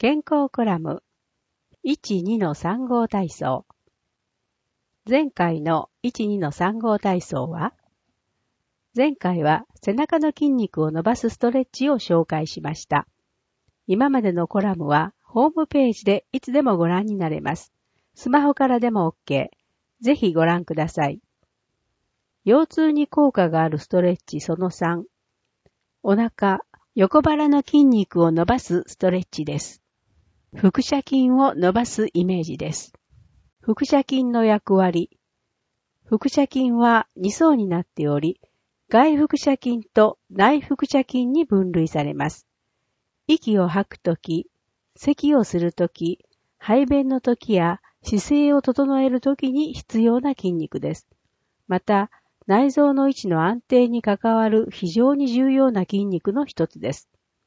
健康コラム 1,2 号体操。前回の 1,2 号体操は、前回は背中の筋肉を伸ばすストレッチを紹介しました。今までのコラムはホームページでいつでもご覧になれます。スマホからでも OK。ぜひご覧ください。腰痛に効果があるストレッチその3。お腹、横腹の筋肉を伸ばすストレッチです。腹斜筋を伸ばすイメージです。腹斜筋の役割。腹斜筋は2層になっており、外腹斜筋と内腹斜筋に分類されます。息を吐くとき、咳をするとき、排便のときや姿勢を整えるときに必要な筋肉です。また、内臓の位置の安定に関わる非常に重要な筋肉の一つです。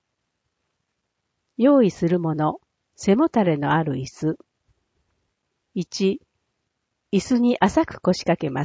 用意するもの。背もたれのある椅子。1、椅子に浅く腰掛けます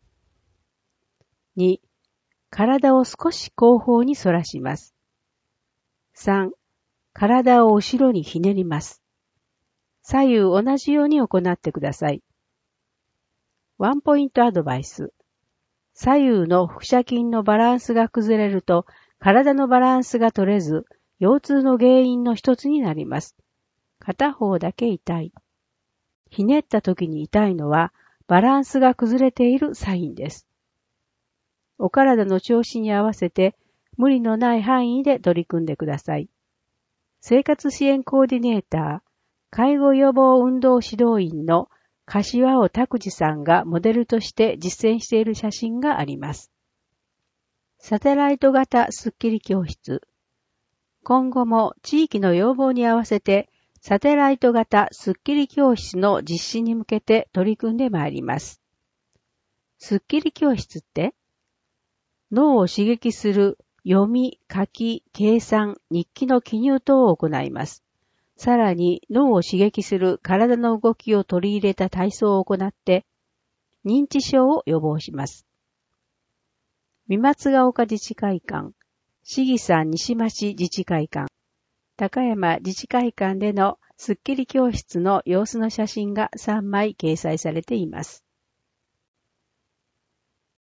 。2、体を少し後方に反らします。3、体を後ろにひねります。左右同じように行ってください。ワンポイントアドバイス。左右の腹斜筋のバランスが崩れると、体のバランスが取れず、腰痛の原因の一つになります。片方だけ痛い。ひねった時に痛いのは、バランスが崩れているサインです。お体の調子に合わせて、無理のない範囲で取り組んでください。生活支援コーディネーター、介護予防運動指導員の柏尾拓司さんがモデルとして実践している写真があります。サテライト型スッキリ教室。今後も地域の要望に合わせて、サテライト型スッキリ教室の実施に向けて取り組んでまいります。スッキリ教室って脳を刺激する読み、書き、計算、日記の記入等を行います。さらに脳を刺激する体の動きを取り入れた体操を行って認知症を予防します。三松ヶ丘自治会館、市議山西町自治会館、高山自治会館でのスッキリ教室の様子の写真が3枚掲載されています。